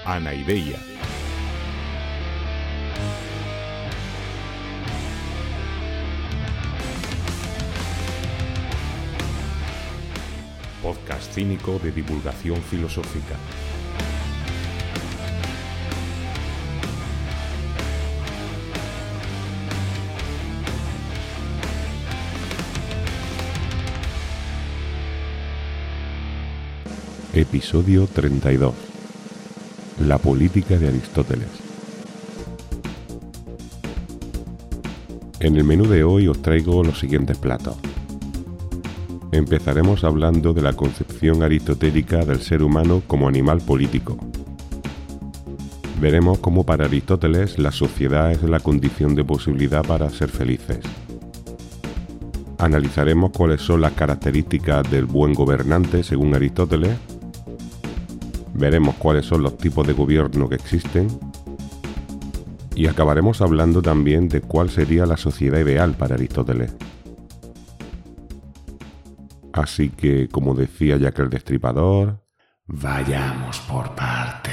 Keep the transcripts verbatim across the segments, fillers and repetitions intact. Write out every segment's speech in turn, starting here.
Anaideia. Podcast cínico de divulgación filosófica. Episodio treinta y dos. La política de Aristóteles. En el menú de hoy os traigo los siguientes platos. Empezaremos hablando de la concepción aristotélica del ser humano como animal político. Veremos cómo para Aristóteles la sociedad es la condición de posibilidad para ser felices. Analizaremos cuáles son las características del buen gobernante según Aristóteles. Veremos cuáles son los tipos de gobierno que existen. Y acabaremos hablando también de cuál sería la sociedad ideal para Aristóteles. Así que, como decía Jack el Destripador, vayamos por partes.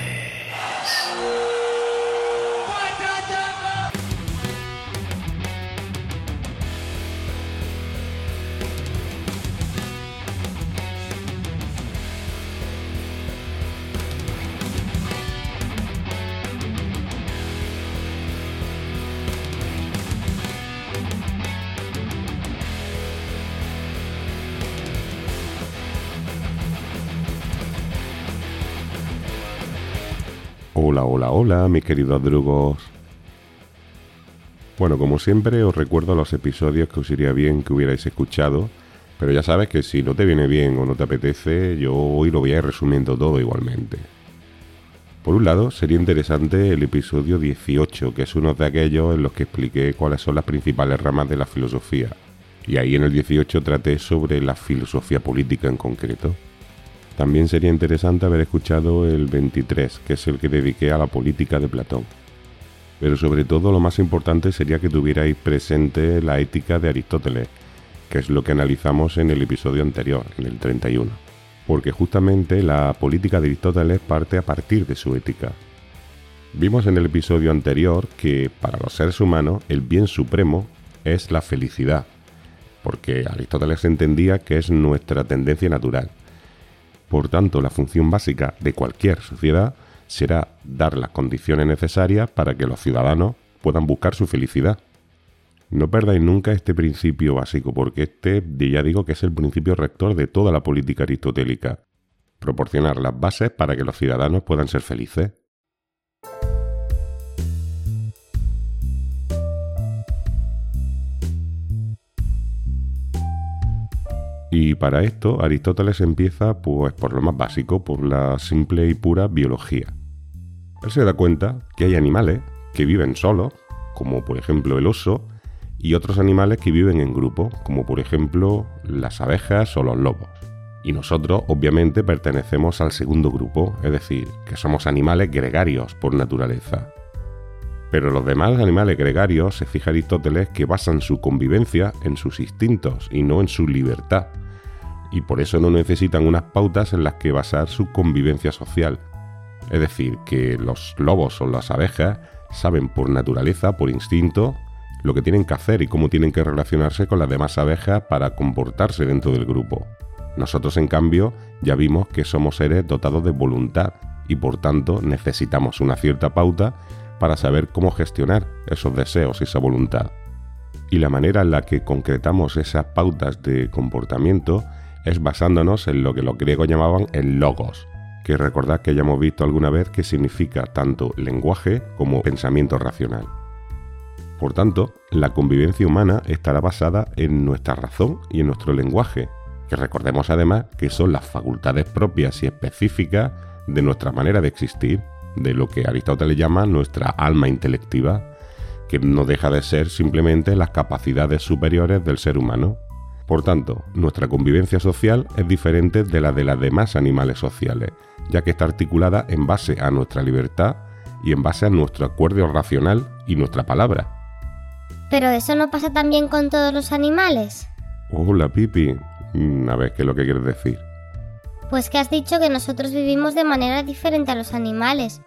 Hola, hola, hola, mis queridos drugos. Bueno, como siempre, os recuerdo los episodios que os iría bien que hubierais escuchado, pero ya sabes que si no te viene bien o no te apetece, yo hoy lo voy a ir resumiendo todo igualmente. Por un lado, sería interesante el episodio dieciocho, que es uno de aquellos en los que expliqué cuáles son las principales ramas de la filosofía, y ahí en el dieciocho traté sobre la filosofía política en concreto. También sería interesante haber escuchado el veintitrés, que es el que dediqué a la política de Platón. Pero sobre todo lo más importante sería que tuvierais presente la ética de Aristóteles, que es lo que analizamos en el episodio anterior, en el treinta y uno. Porque justamente la política de Aristóteles parte a partir de su ética. Vimos en el episodio anterior que para los seres humanos el bien supremo es la felicidad, porque Aristóteles entendía que es nuestra tendencia natural. Por tanto, la función básica de cualquier sociedad será dar las condiciones necesarias para que los ciudadanos puedan buscar su felicidad. No perdáis nunca este principio básico, porque este, ya digo que es el principio rector de toda la política aristotélica. Proporcionar las bases para que los ciudadanos puedan ser felices. Y para esto Aristóteles empieza pues por lo más básico, por la simple y pura biología. Él se da cuenta que hay animales que viven solos, como por ejemplo el oso, y otros animales que viven en grupo, como por ejemplo las abejas o los lobos. Y nosotros obviamente pertenecemos al segundo grupo, es decir, que somos animales gregarios por naturaleza. Pero los demás animales gregarios, se fija Aristóteles, que basan su convivencia en sus instintos y no en su libertad. Y por eso no necesitan unas pautas en las que basar su convivencia social. Es decir, que los lobos o las abejas saben por naturaleza, por instinto, lo que tienen que hacer y cómo tienen que relacionarse con las demás abejas para comportarse dentro del grupo. Nosotros, en cambio, ya vimos que somos seres dotados de voluntad y por tanto necesitamos una cierta pauta para saber cómo gestionar esos deseos y esa voluntad. Y la manera en la que concretamos esas pautas de comportamiento es basándonos en lo que los griegos llamaban el logos, que recordad que ya hemos visto alguna vez que significa tanto lenguaje como pensamiento racional. Por tanto, la convivencia humana estará basada en nuestra razón y en nuestro lenguaje, que recordemos además que son las facultades propias y específicas de nuestra manera de existir, de lo que Aristóteles llama nuestra alma intelectiva, que no deja de ser simplemente las capacidades superiores del ser humano. Por tanto, nuestra convivencia social es diferente de la de las demás animales sociales, ya que está articulada en base a nuestra libertad y en base a nuestro acuerdo racional y nuestra palabra. ¿Pero eso no pasa también con todos los animales? Hola, Pipi. A ver, ¿qué es lo que quieres decir? Pues que has dicho que nosotros vivimos de manera diferente a los animales.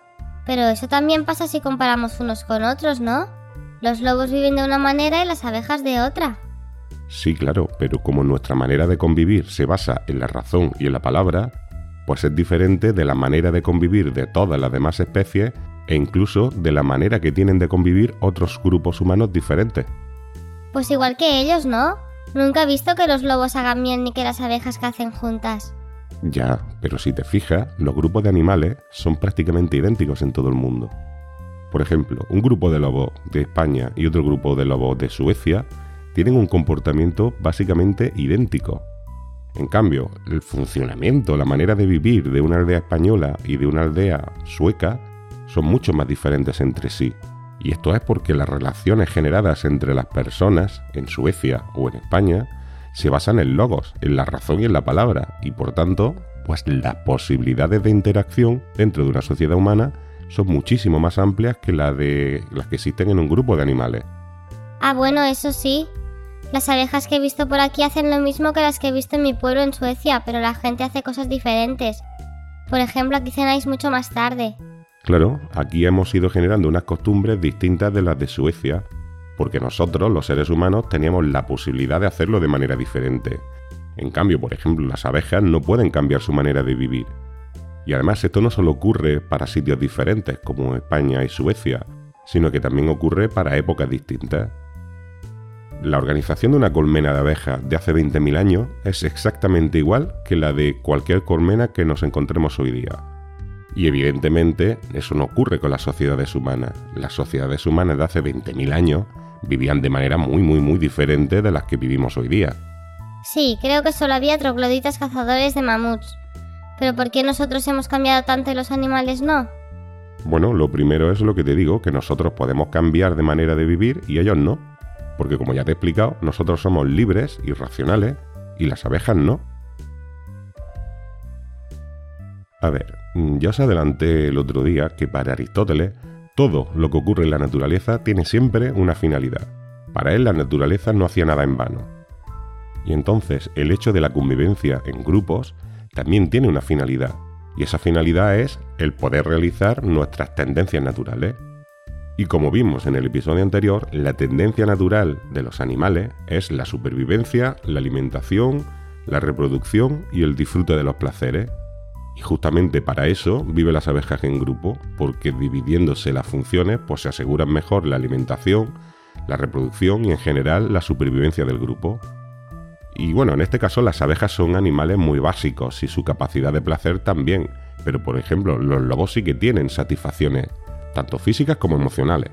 Pero eso también pasa si comparamos unos con otros, ¿no? Los lobos viven de una manera y las abejas de otra. Sí, claro, pero como nuestra manera de convivir se basa en la razón y en la palabra, pues es diferente de la manera de convivir de todas las demás especies e incluso de la manera que tienen de convivir otros grupos humanos diferentes. Pues igual que ellos, ¿no? Nunca he visto que los lobos hagan miel ni que las abejas cacen juntas. Ya, pero si te fijas, los grupos de animales son prácticamente idénticos en todo el mundo. Por ejemplo, un grupo de lobos de España y otro grupo de lobos de Suecia tienen un comportamiento básicamente idéntico. En cambio, el funcionamiento, la manera de vivir de una aldea española y de una aldea sueca son mucho más diferentes entre sí. Y esto es porque las relaciones generadas entre las personas en Suecia o en España se basan en logos, en la razón y en la palabra, y por tanto, pues las posibilidades de interacción dentro de una sociedad humana son muchísimo más amplias que las de las que existen en un grupo de animales. Ah, bueno, eso sí. Las abejas que he visto por aquí hacen lo mismo que las que he visto en mi pueblo en Suecia, pero la gente hace cosas diferentes. Por ejemplo, aquí cenáis mucho más tarde. Claro, aquí hemos ido generando unas costumbres distintas de las de Suecia, porque nosotros, los seres humanos, teníamos la posibilidad de hacerlo de manera diferente. En cambio, por ejemplo, las abejas no pueden cambiar su manera de vivir. Y además esto no solo ocurre para sitios diferentes, como España y Suecia, sino que también ocurre para épocas distintas. La organización de una colmena de abejas de hace veinte mil años es exactamente igual que la de cualquier colmena que nos encontremos hoy día. Y evidentemente eso no ocurre con las sociedades humanas. Las sociedades humanas de hace veinte mil años vivían de manera muy muy muy diferente de las que vivimos hoy día. Sí, creo que solo había trogloditas cazadores de mamuts. ¿Pero por qué nosotros hemos cambiado tanto y los animales no? Bueno, lo primero es lo que te digo, que nosotros podemos cambiar de manera de vivir y ellos no. Porque como ya te he explicado, nosotros somos libres y racionales y las abejas no. A ver, ya os adelanté el otro día que para Aristóteles todo lo que ocurre en la naturaleza tiene siempre una finalidad. Para él la naturaleza no hacía nada en vano. Y entonces el hecho de la convivencia en grupos también tiene una finalidad. Y esa finalidad es el poder realizar nuestras tendencias naturales. Y como vimos en el episodio anterior, la tendencia natural de los animales es la supervivencia, la alimentación, la reproducción y el disfrute de los placeres. Y justamente para eso viven las abejas en grupo, porque dividiéndose las funciones pues se aseguran mejor la alimentación, la reproducción y en general la supervivencia del grupo. Y bueno, en este caso las abejas son animales muy básicos y su capacidad de placer también, pero por ejemplo los lobos sí que tienen satisfacciones, tanto físicas como emocionales.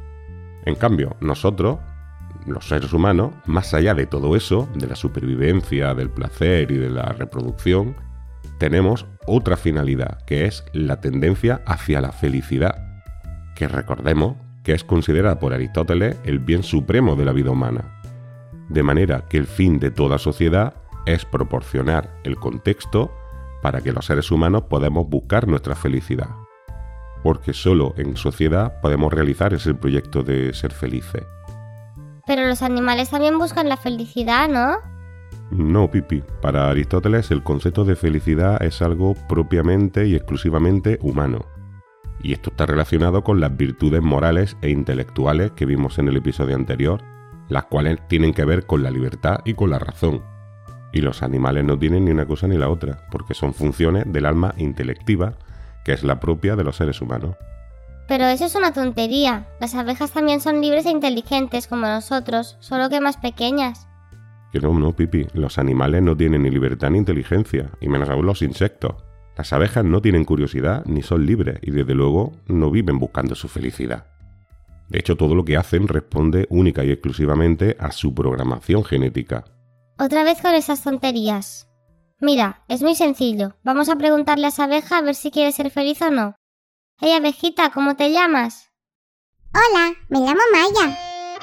En cambio, nosotros, los seres humanos, más allá de todo eso, de la supervivencia, del placer y de la reproducción, tenemos otra finalidad, que es la tendencia hacia la felicidad, que recordemos que es considerada por Aristóteles el bien supremo de la vida humana. De manera que el fin de toda sociedad es proporcionar el contexto para que los seres humanos podamos buscar nuestra felicidad. Porque solo en sociedad podemos realizar ese proyecto de ser felices. Pero los animales también buscan la felicidad, ¿no? No, Pipi. Para Aristóteles el concepto de felicidad es algo propiamente y exclusivamente humano. Y esto está relacionado con las virtudes morales e intelectuales que vimos en el episodio anterior, las cuales tienen que ver con la libertad y con la razón. Y los animales no tienen ni una cosa ni la otra, porque son funciones del alma intelectiva, que es la propia de los seres humanos. Pero eso es una tontería. Las abejas también son libres e inteligentes como nosotros, solo que más pequeñas. Que no, no, Pipi. Los animales no tienen ni libertad ni inteligencia, y menos aún los insectos. Las abejas no tienen curiosidad ni son libres, y desde luego no viven buscando su felicidad. De hecho, todo lo que hacen responde única y exclusivamente a su programación genética. Otra vez con esas tonterías. Mira, es muy sencillo. Vamos a preguntarle a esa abeja a ver si quiere ser feliz o no. Hey, abejita, ¿cómo te llamas? Hola, me llamo Maya.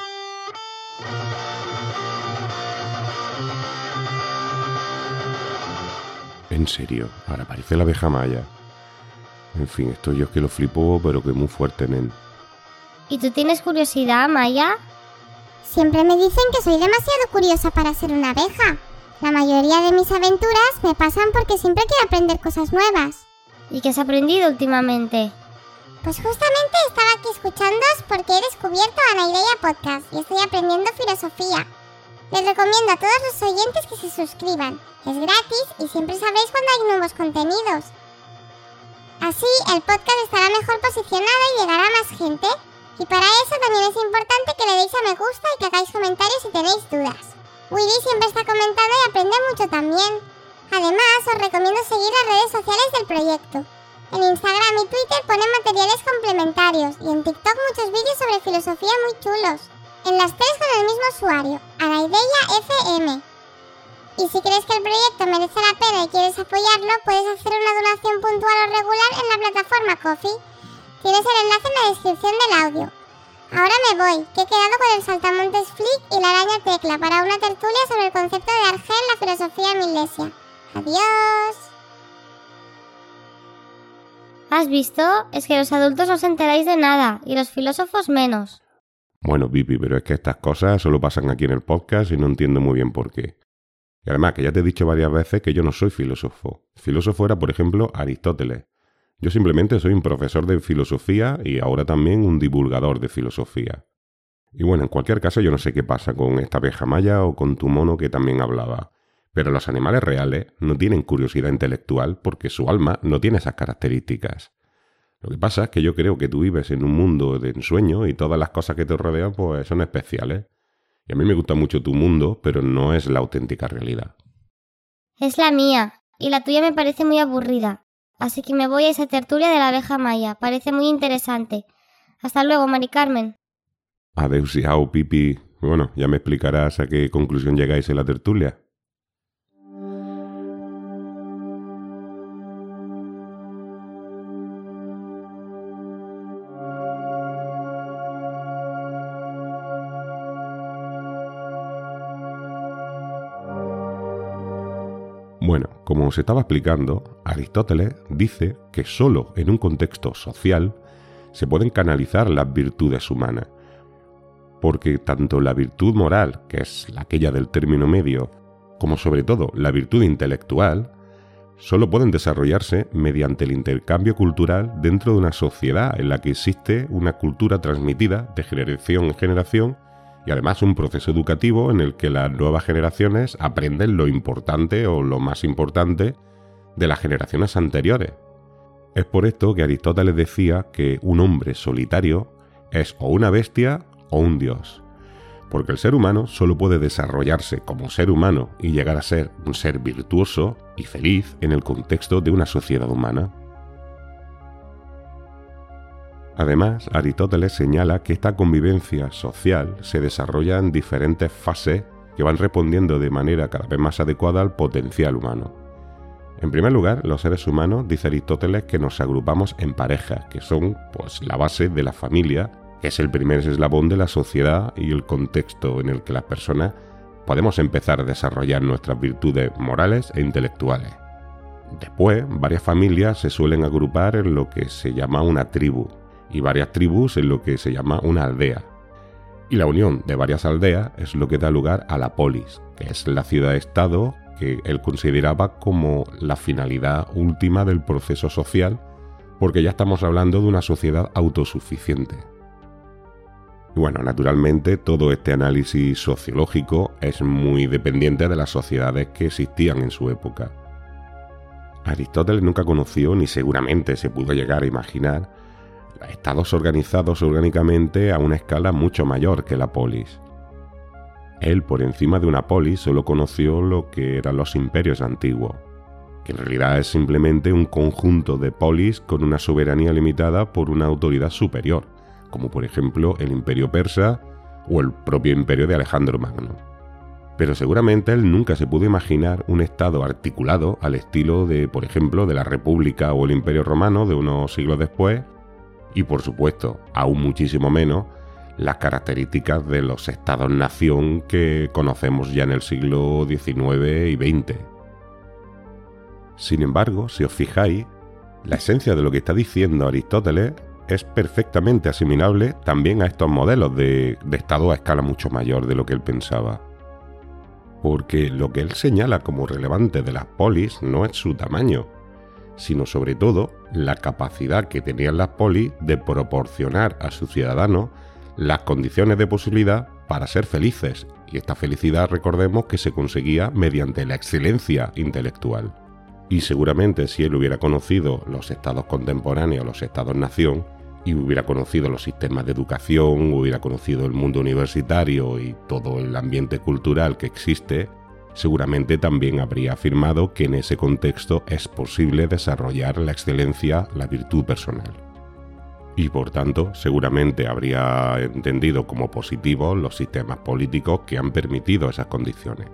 En serio, ahora parece la abeja Maya. En fin, esto yo es que lo flipo, pero que muy fuerte, nen. ¿Y tú tienes curiosidad, Maya? Siempre me dicen que soy demasiado curiosa para ser una abeja. La mayoría de mis aventuras me pasan porque siempre quiero aprender cosas nuevas. ¿Y qué has aprendido últimamente? Pues justamente estaba aquí escuchándoos porque he descubierto Anaideia Podcast y estoy aprendiendo filosofía. Les recomiendo a todos los oyentes que se suscriban. Es gratis y siempre sabréis cuando hay nuevos contenidos. Así el podcast estará mejor posicionado y llegará a más gente. Y para eso también es importante que le deis a me gusta y que hagáis comentarios si tenéis dudas. Willy siempre está comentando y aprende mucho también. Además, os recomiendo seguir las redes sociales del proyecto. En Instagram y Twitter ponen materiales complementarios y en TikTok muchos vídeos sobre filosofía muy chulos. En las tres con el mismo usuario, Anaideia F M. Y si crees que el proyecto merece la pena y quieres apoyarlo, puedes hacer una donación puntual o regular en la plataforma Ko-fi. Tienes el enlace en la descripción del audio. Ahora me voy, que he quedado con el saltamontes Flick y la araña Tecla para una tertulia sobre el concepto de Argel en la filosofía milesia. ¡Adiós! ¿Has visto? Es que los adultos no os enteráis de nada, y los filósofos menos. Bueno, Pipi, pero es que estas cosas solo pasan aquí en el podcast y no entiendo muy bien por qué. Y además, que ya te he dicho varias veces que yo no soy filósofo. Filósofo era, por ejemplo, Aristóteles. Yo simplemente soy un profesor de filosofía y ahora también un divulgador de filosofía. Y bueno, en cualquier caso yo no sé qué pasa con esta abeja maya o con tu mono que también hablaba. Pero los animales reales no tienen curiosidad intelectual porque su alma no tiene esas características. Lo que pasa es que yo creo que tú vives en un mundo de ensueño y todas las cosas que te rodean pues son especiales. Y a mí me gusta mucho tu mundo, pero no es la auténtica realidad. Es la mía, y la tuya me parece muy aburrida. Así que me voy a esa tertulia de la abeja maya, parece muy interesante. Hasta luego, Mari Carmen. Adeusiao, Pipi. Bueno, ya me explicarás a qué conclusión llegáis en la tertulia. Bueno, como os estaba explicando, Aristóteles dice que solo en un contexto social se pueden canalizar las virtudes humanas, porque tanto la virtud moral, que es aquella del término medio, como sobre todo la virtud intelectual, solo pueden desarrollarse mediante el intercambio cultural dentro de una sociedad en la que existe una cultura transmitida de generación en generación y además un proceso educativo en el que las nuevas generaciones aprenden lo importante o lo más importante de las generaciones anteriores. Es por esto que Aristóteles decía que un hombre solitario es o una bestia o un dios, porque el ser humano solo puede desarrollarse como ser humano y llegar a ser un ser virtuoso y feliz en el contexto de una sociedad humana. Además, Aristóteles señala que esta convivencia social se desarrolla en diferentes fases que van respondiendo de manera cada vez más adecuada al potencial humano. En primer lugar, los seres humanos, dice Aristóteles, que nos agrupamos en parejas, que son pues la base de la familia, que es el primer eslabón de la sociedad y el contexto en el que las personas podemos empezar a desarrollar nuestras virtudes morales e intelectuales. Después, varias familias se suelen agrupar en lo que se llama una tribu, y varias tribus en lo que se llama una aldea. Y la unión de varias aldeas es lo que da lugar a la polis, que es la ciudad-estado que él consideraba como la finalidad última del proceso social, porque ya estamos hablando de una sociedad autosuficiente. Y bueno, naturalmente todo este análisis sociológico es muy dependiente de las sociedades que existían en su época. Aristóteles nunca conoció, ni seguramente se pudo llegar a imaginar, estados organizados orgánicamente a una escala mucho mayor que la polis. Él, por encima de una polis, solo conoció lo que eran los imperios antiguos, que en realidad es simplemente un conjunto de polis con una soberanía limitada por una autoridad superior, como por ejemplo el imperio persa o el propio imperio de Alejandro Magno. Pero seguramente él nunca se pudo imaginar un estado articulado al estilo de, por ejemplo, de la República o el Imperio Romano de unos siglos después, y por supuesto, aún muchísimo menos, las características de los estados-nación que conocemos ya en el siglo diecinueve y veinte. Sin embargo, si os fijáis, la esencia de lo que está diciendo Aristóteles es perfectamente asimilable también a estos modelos de, de estado a escala mucho mayor de lo que él pensaba. Porque lo que él señala como relevante de las polis no es su tamaño, sino sobre todo la capacidad que tenían las polis de proporcionar a sus ciudadanos las condiciones de posibilidad para ser felices. Y esta felicidad, recordemos, que se conseguía mediante la excelencia intelectual. Y seguramente si él hubiera conocido los estados contemporáneos, los estados-nación, y hubiera conocido los sistemas de educación, hubiera conocido el mundo universitario y todo el ambiente cultural que existe, seguramente también habría afirmado que en ese contexto es posible desarrollar la excelencia, la virtud personal. Y por tanto, seguramente habría entendido como positivos los sistemas políticos que han permitido esas condiciones.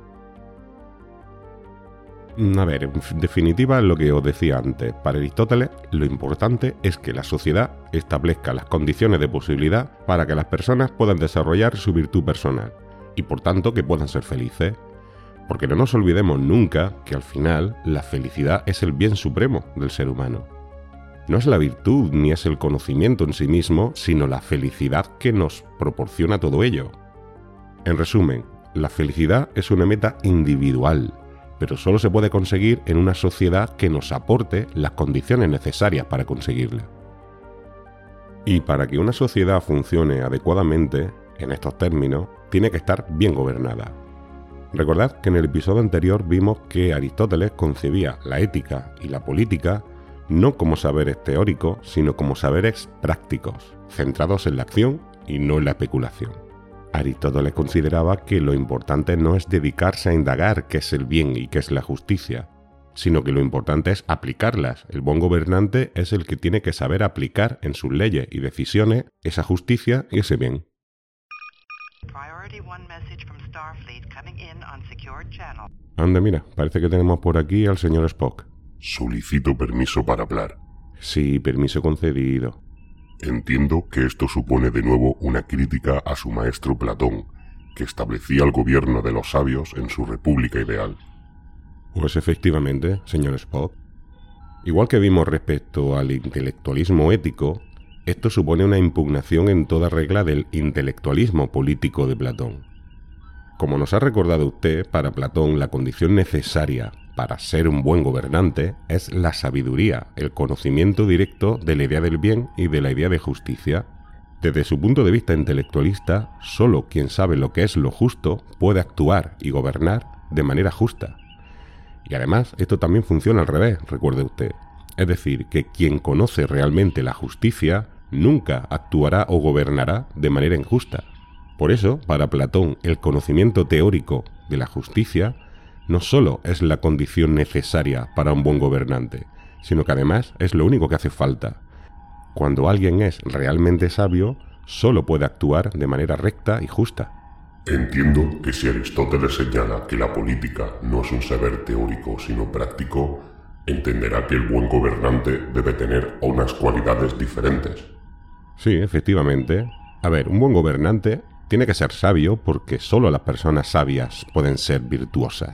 A ver, en definitiva, lo que os decía antes, para Aristóteles lo importante es que la sociedad establezca las condiciones de posibilidad para que las personas puedan desarrollar su virtud personal y por tanto que puedan ser felices. Porque no nos olvidemos nunca que al final la felicidad es el bien supremo del ser humano. No es la virtud ni es el conocimiento en sí mismo, sino la felicidad que nos proporciona todo ello. En resumen, la felicidad es una meta individual, pero solo se puede conseguir en una sociedad que nos aporte las condiciones necesarias para conseguirla. Y para que una sociedad funcione adecuadamente, en estos términos, tiene que estar bien gobernada. Recordad que en el episodio anterior vimos que Aristóteles concebía la ética y la política no como saberes teóricos, sino como saberes prácticos, centrados en la acción y no en la especulación. Aristóteles consideraba que lo importante no es dedicarse a indagar qué es el bien y qué es la justicia, sino que lo importante es aplicarlas. El buen gobernante es el que tiene que saber aplicar en sus leyes y decisiones esa justicia y ese bien. Anda, mira, parece que tenemos por aquí al señor Spock. Solicito permiso para hablar. Sí, permiso concedido. Entiendo que esto supone de nuevo una crítica a su maestro Platón, que establecía el gobierno de los sabios en su república ideal. Pues efectivamente, señor Spock. Igual que vimos respecto al intelectualismo ético, esto supone una impugnación en toda regla del intelectualismo político de Platón. Como nos ha recordado usted, para Platón la condición necesaria para ser un buen gobernante es la sabiduría, el conocimiento directo de la idea del bien y de la idea de justicia. Desde su punto de vista intelectualista, solo quien sabe lo que es lo justo puede actuar y gobernar de manera justa. Y además, esto también funciona al revés, recuerde usted. Es decir, que quien conoce realmente la justicia nunca actuará o gobernará de manera injusta. Por eso, para Platón, el conocimiento teórico de la justicia no solo es la condición necesaria para un buen gobernante, sino que además es lo único que hace falta. Cuando alguien es realmente sabio, solo puede actuar de manera recta y justa. Entiendo que si Aristóteles señala que la política no es un saber teórico sino práctico, entenderá que el buen gobernante debe tener unas cualidades diferentes. Sí, efectivamente. A ver, un buen gobernante tiene que ser sabio porque solo las personas sabias pueden ser virtuosas.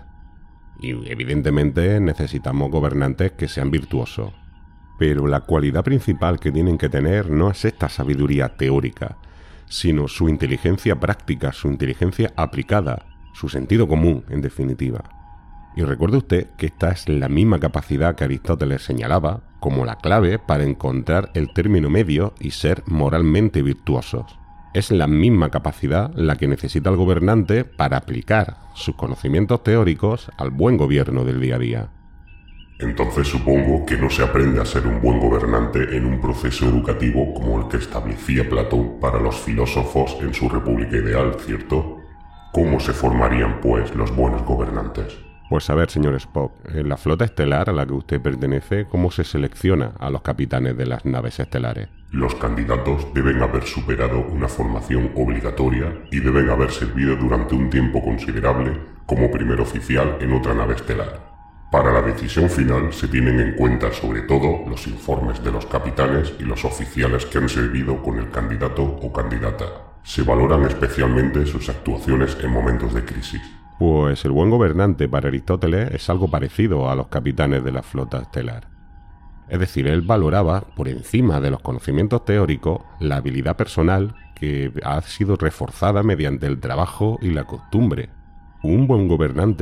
Y evidentemente necesitamos gobernantes que sean virtuosos. Pero la cualidad principal que tienen que tener no es esta sabiduría teórica, sino su inteligencia práctica, su inteligencia aplicada, su sentido común, en definitiva. Y recuerde usted que esta es la misma capacidad que Aristóteles señalaba como la clave para encontrar el término medio y ser moralmente virtuosos. Es la misma capacidad la que necesita el gobernante para aplicar sus conocimientos teóricos al buen gobierno del día a día. Entonces supongo que no se aprende a ser un buen gobernante en un proceso educativo como el que establecía Platón para los filósofos en su república ideal, ¿cierto? ¿Cómo se formarían, pues, los buenos gobernantes? Pues a ver, señor Spock, en la flota estelar a la que usted pertenece, ¿cómo se selecciona a los capitanes de las naves estelares? Los candidatos deben haber superado una formación obligatoria y deben haber servido durante un tiempo considerable como primer oficial en otra nave estelar. Para la decisión final se tienen en cuenta sobre todo los informes de los capitanes y los oficiales que han servido con el candidato o candidata. Se valoran especialmente sus actuaciones en momentos de crisis. Pues el buen gobernante para Aristóteles es algo parecido a los capitanes de la flota estelar. Es decir, él valoraba, por encima de los conocimientos teóricos, la habilidad personal que ha sido reforzada mediante el trabajo y la costumbre. Un buen gobernante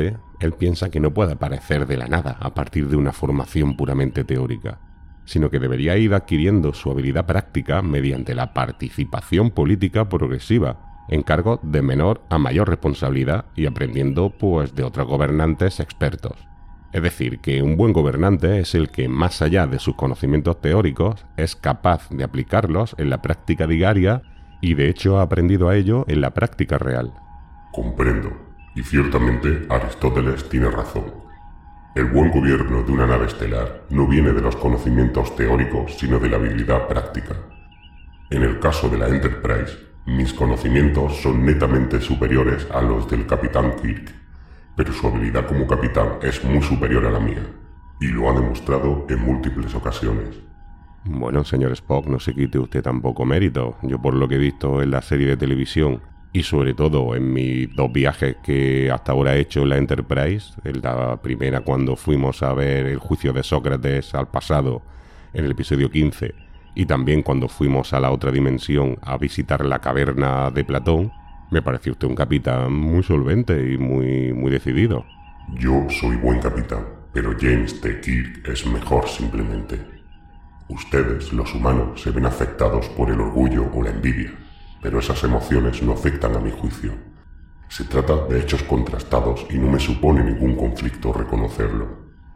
él piensa que no puede aparecer de la nada a partir de una formación puramente teórica, sino que debería ir adquiriendo su habilidad práctica mediante la participación política progresiva, en cargos de menor a mayor responsabilidad y aprendiendo pues de otros gobernantes expertos. Es decir, que un buen gobernante es el que, más allá de sus conocimientos teóricos, es capaz de aplicarlos en la práctica diaria y de hecho ha aprendido a ello en la práctica real. Comprendo, y ciertamente Aristóteles tiene razón. El buen gobierno de una nave estelar no viene de los conocimientos teóricos, sino de la habilidad práctica. En el caso de la Enterprise, mis conocimientos son netamente superiores a los del Capitán Kirk, pero su habilidad como capitán es muy superior a la mía, y lo ha demostrado en múltiples ocasiones. Bueno, señor Spock, no se quite usted tampoco mérito. Yo, por lo que he visto en la serie de televisión y sobre todo en mis dos viajes que hasta ahora he hecho en la Enterprise, en la primera cuando fuimos a ver el juicio de Sócrates al pasado en el episodio quince, y también cuando fuimos a la otra dimensión a visitar la caverna de Platón, me pareció usted un capitán muy solvente y muy, muy decidido. Yo soy buen capitán, pero James T. Kirk es mejor simplemente. Ustedes, los humanos, se ven afectados por el orgullo o la envidia, pero esas emociones no afectan a mi juicio. Se trata de hechos contrastados y no me supone ningún conflicto reconocerlo.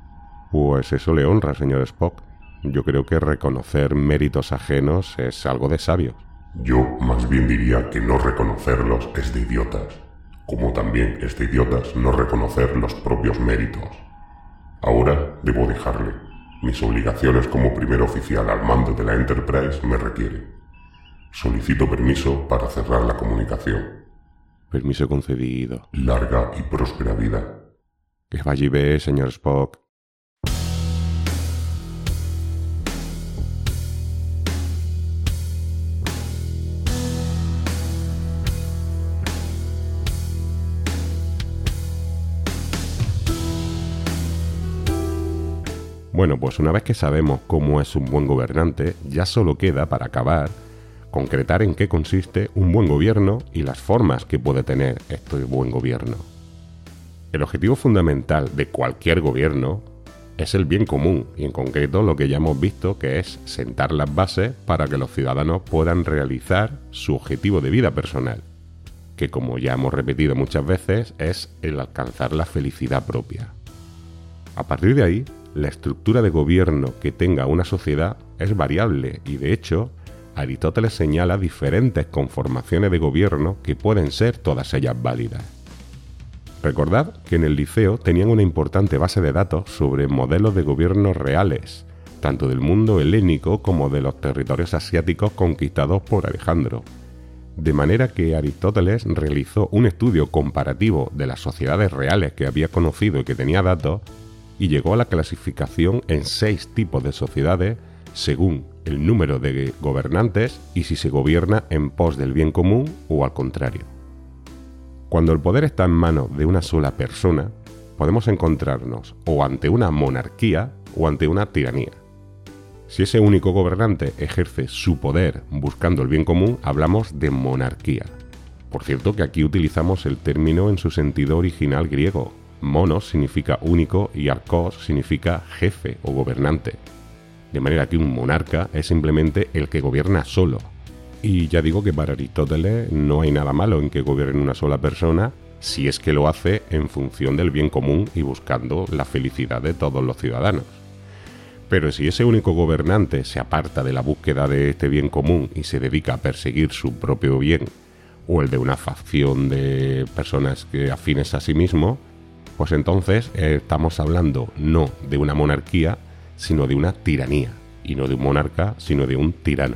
Pues eso le honra, señor Spock. Yo creo que reconocer méritos ajenos es algo de sabios. Yo más bien diría que no reconocerlos es de idiotas, como también es de idiotas no reconocer los propios méritos. Ahora debo dejarle. Mis obligaciones como primer oficial al mando de la Enterprise me requieren. Solicito permiso para cerrar la comunicación. Permiso concedido. Larga y próspera vida. Que vaya bien, señor Spock. Bueno, pues una vez que sabemos cómo es un buen gobernante, ya solo queda, para acabar, concretar en qué consiste un buen gobierno y las formas que puede tener este buen gobierno. El objetivo fundamental de cualquier gobierno es el bien común, y en concreto lo que ya hemos visto, que es sentar las bases para que los ciudadanos puedan realizar su objetivo de vida personal, que, como ya hemos repetido muchas veces, es el alcanzar la felicidad propia. A partir de ahí, la estructura de gobierno que tenga una sociedad es variable y, de hecho, Aristóteles señala diferentes conformaciones de gobierno que pueden ser todas ellas válidas. Recordad que en el liceo tenían una importante base de datos sobre modelos de gobiernos reales, tanto del mundo helénico como de los territorios asiáticos conquistados por Alejandro. De manera que Aristóteles realizó un estudio comparativo de las sociedades reales que había conocido y que tenía datos, y llegó a la clasificación en seis tipos de sociedades según el número de gobernantes y si se gobierna en pos del bien común o al contrario. Cuando el poder está en manos de una sola persona, podemos encontrarnos o ante una monarquía o ante una tiranía. Si ese único gobernante ejerce su poder buscando el bien común, hablamos de monarquía. Por cierto que aquí utilizamos el término en su sentido original griego. Monos significa único y arcos significa jefe o gobernante. De manera que un monarca es simplemente el que gobierna solo. Y ya digo que para Aristóteles no hay nada malo en que gobierne una sola persona si es que lo hace en función del bien común y buscando la felicidad de todos los ciudadanos. Pero si ese único gobernante se aparta de la búsqueda de este bien común y se dedica a perseguir su propio bien o el de una facción de personas que afines a sí mismo, pues entonces eh, estamos hablando no de una monarquía, sino de una tiranía, y no de un monarca, sino de un tirano.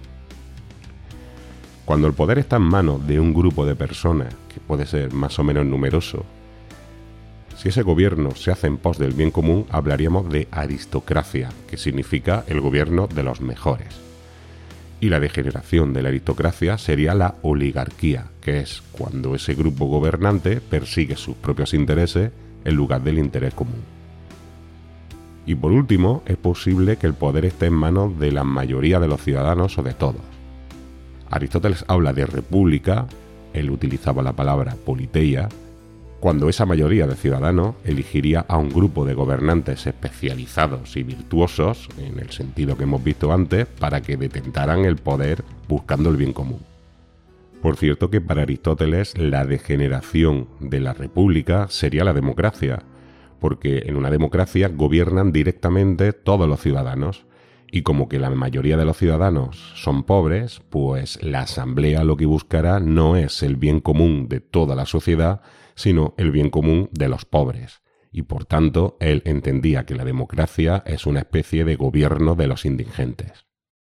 Cuando el poder está en manos de un grupo de personas, que puede ser más o menos numeroso, si ese gobierno se hace en pos del bien común, hablaríamos de aristocracia, que significa el gobierno de los mejores. Y la degeneración de la aristocracia sería la oligarquía, que es cuando ese grupo gobernante persigue sus propios intereses en lugar del interés común. Y por último, es posible que el poder esté en manos de la mayoría de los ciudadanos o de todos. Aristóteles habla de república, él utilizaba la palabra politeia, cuando esa mayoría de ciudadanos elegiría a un grupo de gobernantes especializados y virtuosos, en el sentido que hemos visto antes, para que detentaran el poder buscando el bien común. Por cierto que para Aristóteles la degeneración de la república sería la democracia, porque en una democracia gobiernan directamente todos los ciudadanos, y como que la mayoría de los ciudadanos son pobres, pues la asamblea lo que buscará no es el bien común de toda la sociedad, sino el bien común de los pobres. Y por tanto, él entendía que la democracia es una especie de gobierno de los indigentes.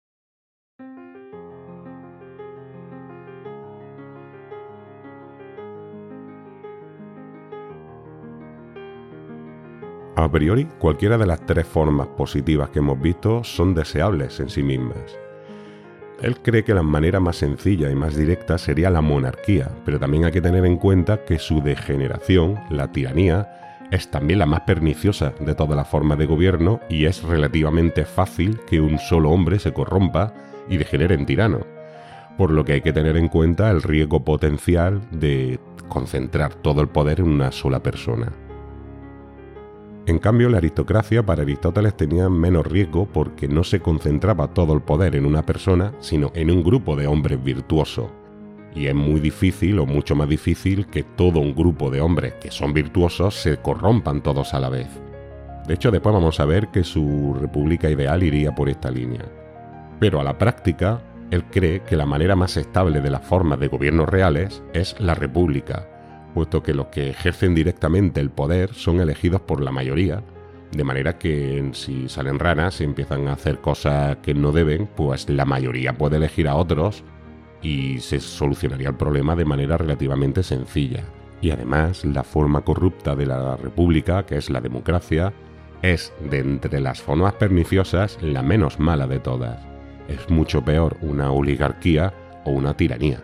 A priori, cualquiera de las tres formas positivas que hemos visto son deseables en sí mismas. Él cree que la manera más sencilla y más directa sería la monarquía, pero también hay que tener en cuenta que su degeneración, la tiranía, es también la más perniciosa de todas las formas de gobierno y es relativamente fácil que un solo hombre se corrompa y degenere en tirano, por lo que hay que tener en cuenta el riesgo potencial de concentrar todo el poder en una sola persona. En cambio, la aristocracia para Aristóteles tenía menos riesgo porque no se concentraba todo el poder en una persona, sino en un grupo de hombres virtuosos. Y es muy difícil, o mucho más difícil, que todo un grupo de hombres que son virtuosos se corrompan todos a la vez. De hecho, después vamos a ver que su república ideal iría por esta línea. Pero a la práctica, él cree que la manera más estable de las formas de gobiernos reales es la república, puesto que los que ejercen directamente el poder son elegidos por la mayoría, de manera que si salen ranas y empiezan a hacer cosas que no deben, pues la mayoría puede elegir a otros y se solucionaría el problema de manera relativamente sencilla. Y además, la forma corrupta de la república, que es la democracia, es, de entre las formas perniciosas, la menos mala de todas. Es mucho peor una oligarquía o una tiranía.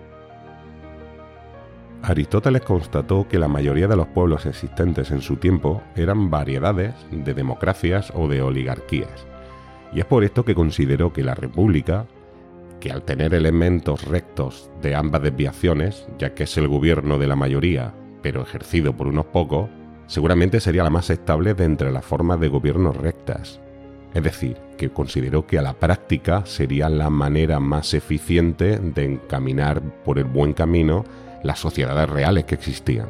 Aristóteles constató que la mayoría de los pueblos existentes en su tiempo eran variedades de democracias o de oligarquías, y es por esto que consideró que la república, que al tener elementos rectos de ambas desviaciones, ya que es el gobierno de la mayoría, pero ejercido por unos pocos, seguramente sería la más estable de entre las formas de gobierno rectas. Es decir, que consideró que a la práctica sería la manera más eficiente de encaminar por el buen camino las sociedades reales que existían.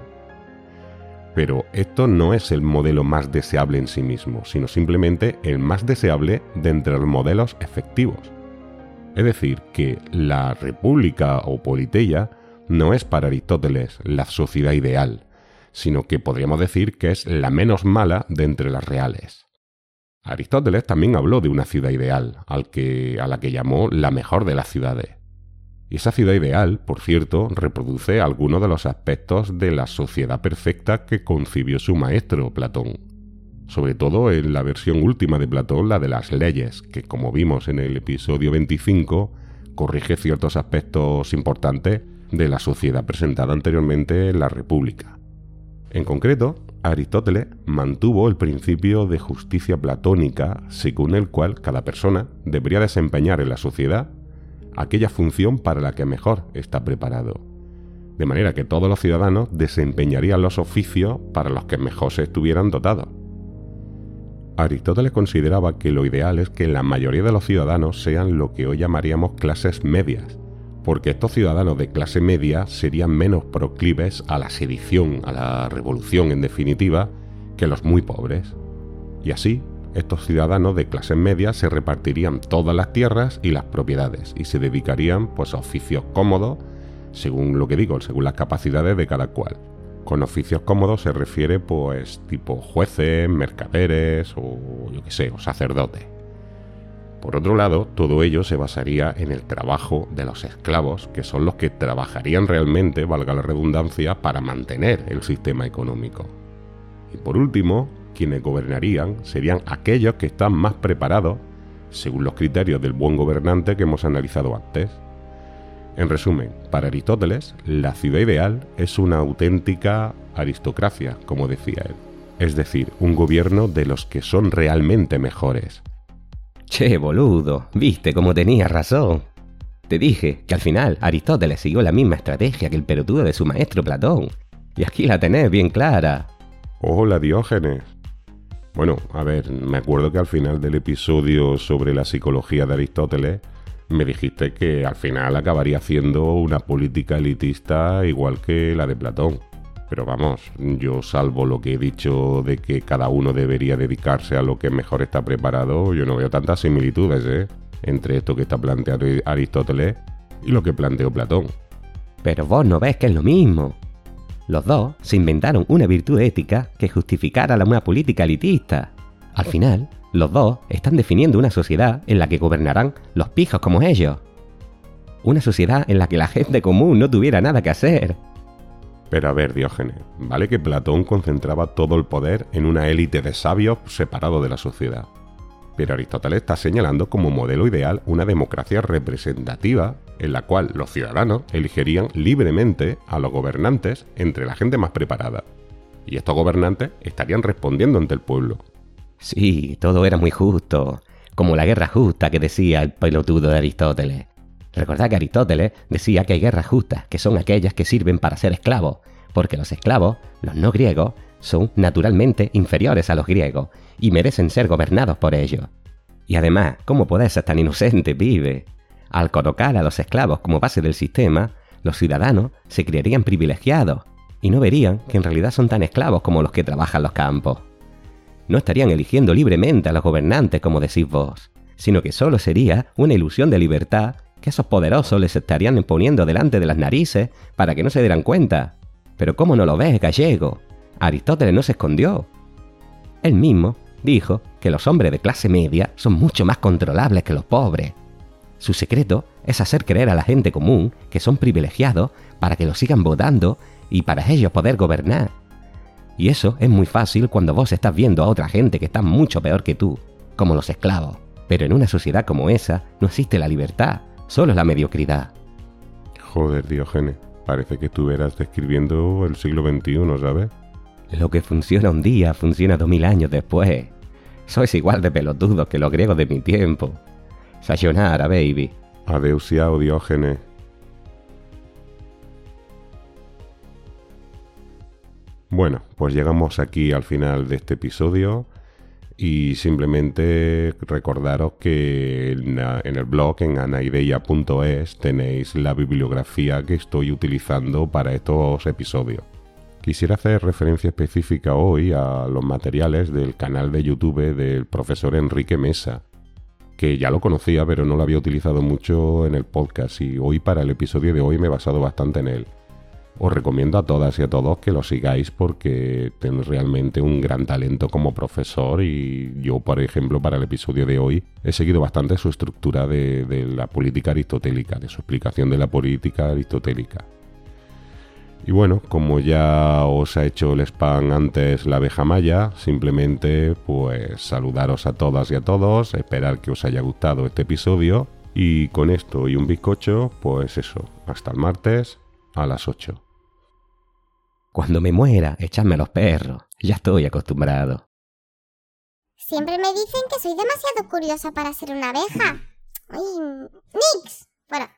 Pero esto no es el modelo más deseable en sí mismo, sino simplemente el más deseable de entre los modelos efectivos. Es decir, que la república o politeia no es para Aristóteles la sociedad ideal, sino que podríamos decir que es la menos mala de entre las reales. Aristóteles también habló de una ciudad ideal, al que, a la que llamó la mejor de las ciudades. Y esa ciudad ideal, por cierto, reproduce algunos de los aspectos de la sociedad perfecta que concibió su maestro, Platón. Sobre todo en la versión última de Platón, la de las leyes, que como vimos en el episodio veinticinco, corrige ciertos aspectos importantes de la sociedad presentada anteriormente en la República. En concreto, Aristóteles mantuvo el principio de justicia platónica, según el cual cada persona debería desempeñar en la sociedad aquella función para la que mejor está preparado, de manera que todos los ciudadanos desempeñarían los oficios para los que mejor se estuvieran dotados. Aristóteles consideraba que lo ideal es que la mayoría de los ciudadanos sean lo que hoy llamaríamos clases medias, porque estos ciudadanos de clase media serían menos proclives a la sedición, a la revolución en definitiva, que los muy pobres. Y así, estos ciudadanos de clase media se repartirían todas las tierras y las propiedades y se dedicarían pues, a oficios cómodos, según lo que digo, según las capacidades de cada cual. Con oficios cómodos se refiere pues tipo jueces, mercaderes o yo qué sé, o sacerdotes. Por otro lado, todo ello se basaría en el trabajo de los esclavos, que son los que trabajarían realmente, valga la redundancia, para mantener el sistema económico. Y por último, quienes gobernarían serían aquellos que están más preparados, según los criterios del buen gobernante que hemos analizado antes. En resumen, para Aristóteles, la ciudad ideal es una auténtica aristocracia, como decía él. Es decir, un gobierno de los que son realmente mejores. Che, boludo, viste cómo tenías razón. Te dije que al final Aristóteles siguió la misma estrategia que el pelotudo de su maestro Platón. Y aquí la tenés bien clara. Hola, Diógenes. Bueno, a ver, me acuerdo que al final del episodio sobre la psicología de Aristóteles me dijiste que al final acabaría haciendo una política elitista igual que la de Platón. Pero vamos, yo salvo lo que he dicho de que cada uno debería dedicarse a lo que mejor está preparado, yo no veo tantas similitudes, ¿eh? Entre esto que está planteando Aristóteles y lo que planteó Platón. Pero vos no ves que es lo mismo. Los dos se inventaron una virtud ética que justificara una política elitista. Al final, los dos están definiendo una sociedad en la que gobernarán los pijos como ellos. Una sociedad en la que la gente común no tuviera nada que hacer. Pero a ver, Diógenes, vale que Platón concentraba todo el poder en una élite de sabios separado de la sociedad. Pero Aristóteles está señalando como modelo ideal una democracia representativa en la cual los ciudadanos elegirían libremente a los gobernantes entre la gente más preparada. Y estos gobernantes estarían respondiendo ante el pueblo. Sí, todo era muy justo, como la guerra justa que decía el pelotudo de Aristóteles. Recordad que Aristóteles decía que hay guerras justas, que son aquellas que sirven para ser esclavos, porque los esclavos, los no griegos, son naturalmente inferiores a los griegos y merecen ser gobernados por ellos. Y además, ¿cómo podés ser tan inocente, pibe? Al colocar a los esclavos como base del sistema, los ciudadanos se creerían privilegiados y no verían que en realidad son tan esclavos como los que trabajan los campos. No estarían eligiendo libremente a los gobernantes como decís vos, sino que solo sería una ilusión de libertad que esos poderosos les estarían poniendo delante de las narices para que no se dieran cuenta. Pero ¿cómo no lo ves, gallego? Aristóteles no se escondió. Él mismo dijo que los hombres de clase media son mucho más controlables que los pobres. Su secreto es hacer creer a la gente común que son privilegiados para que los sigan votando y para ellos poder gobernar. Y eso es muy fácil cuando vos estás viendo a otra gente que está mucho peor que tú, como los esclavos. Pero en una sociedad como esa no existe la libertad, solo la mediocridad. Joder, Diógenes, parece que estuvieras describiendo el siglo veintiuno, ¿sabes? Lo que funciona un día funciona dos mil años después. Sois igual de pelotudos que los griegos de mi tiempo. Sayonara, baby. Adeusiao, Diógenes. Bueno, pues llegamos aquí al final de este episodio y simplemente recordaros que en, en el blog, en anaideia punto es, tenéis la bibliografía que estoy utilizando para estos episodios. Quisiera hacer referencia específica hoy a los materiales del canal de YouTube del profesor Enrique Mesa, que ya lo conocía pero no lo había utilizado mucho en el podcast y hoy para el episodio de hoy me he basado bastante en él. Os recomiendo a todas y a todos que lo sigáis porque tenéis realmente un gran talento como profesor y yo, por ejemplo, para el episodio de hoy he seguido bastante su estructura de, de la política aristotélica, de su explicación de la política aristotélica. Y bueno, como ya os ha hecho el spam antes la abeja maya, simplemente pues saludaros a todas y a todos, esperar que os haya gustado este episodio y con esto y un bizcocho, pues eso, hasta el martes a las ocho. Cuando me muera, echadme a los perros. Ya estoy acostumbrado. Siempre me dicen que soy demasiado curiosa para ser una abeja. Ay, Nix. Bueno,